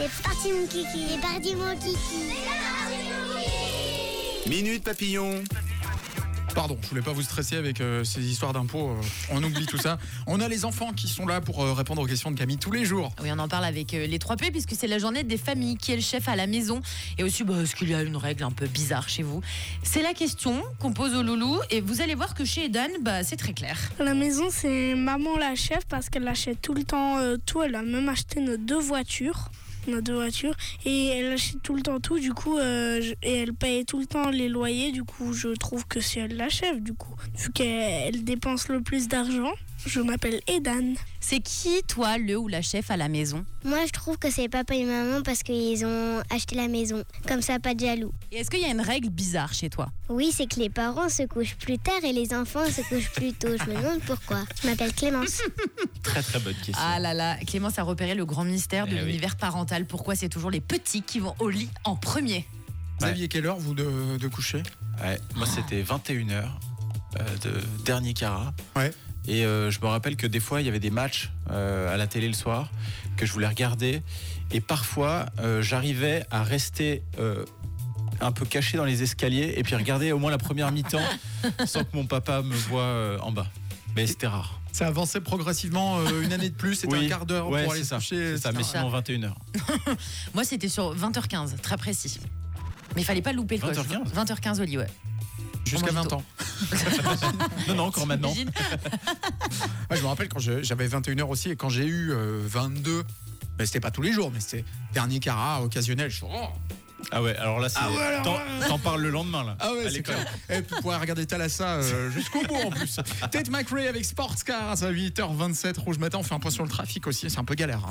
C'est parti mon kiki. C'est parti mon kiki. Minute Papillon. Pardon, je voulais pas vous stresser avec ces histoires d'impôts. On oublie tout ça. On a les enfants qui sont là pour répondre aux questions de Camille tous les jours. Oui, on en parle avec les 3P puisque c'est la journée des familles. Qui est le chef à la maison? Et aussi, est-ce qu'il y a une règle un peu bizarre chez vous? C'est la question qu'on pose au loulou. Et vous allez voir que chez Edan, c'est très clair. À la maison, c'est maman la chef parce qu'elle achète tout le temps tout. Elle a même acheté nos deux voitures. Et elle achète tout le temps tout, du coup, et elle paye tout le temps les loyers, du coup, je trouve que c'est elle la chef, du coup. Vu qu'elle dépense le plus d'argent, je m'appelle Edan. C'est qui, toi, le ou la chef à la maison? Moi, je trouve que c'est papa et maman parce qu'ils ont acheté la maison. Comme ça, pas de jaloux. Et est-ce qu'il y a une règle bizarre chez toi? Oui, c'est que les parents se couchent plus tard et les enfants se couchent plus tôt. Je me demande pourquoi. Je m'appelle Clémence. Très très bonne question. Ah là là, Clémence a repéré le grand mystère de l'univers parental. Pourquoi c'est toujours les petits qui vont au lit en premier? Xavier, quelle heure vous de coucher? Moi c'était 21h de dernier carat. Ouais. Et je me rappelle que des fois il y avait des matchs à la télé le soir que je voulais regarder. Et parfois j'arrivais à rester un peu caché dans les escaliers et puis regarder au moins la première mi-temps sans que mon papa me voie en bas. Mais c'était rare. Ça avançait progressivement une année de plus, c'était un quart d'heure pour aller se coucher. C'est ça, mais sinon 21h. Moi c'était sur 20h15, très précis. Mais il fallait pas louper le coche. 20h15 20h15 au lit, ouais. Jusqu'à 20 ans. Non, encore maintenant. Je me rappelle quand j'avais 21h aussi et quand j'ai eu 22, c'était pas tous les jours, mais c'était dernier carat, occasionnel. Ah ouais, alors là, t'en parles le lendemain là. Ah ouais, c'est clair. Et puis, vous pourrez regarder Thalassa jusqu'au bout en plus. Tate McRae avec Sportscar à 8h27, Rouge Matin. On fait un point sur le trafic aussi, c'est un peu galère.